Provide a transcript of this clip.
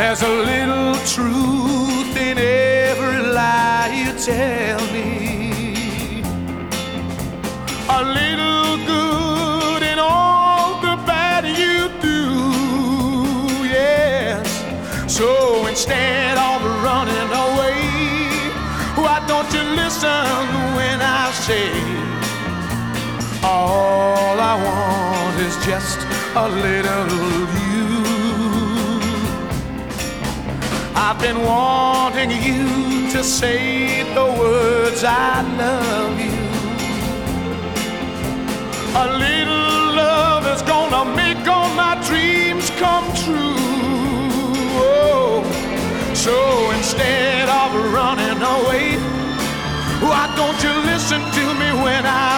There's a little truth in every lie you tell me, a little good in all the bad you do, yes. So instead of running away, why don't you listen when I say, all I want is just a little you. I've been wanting you to say the words I love you. A little love is gonna make all my dreams come true. Oh, so instead of running away, why don't you listen to me when I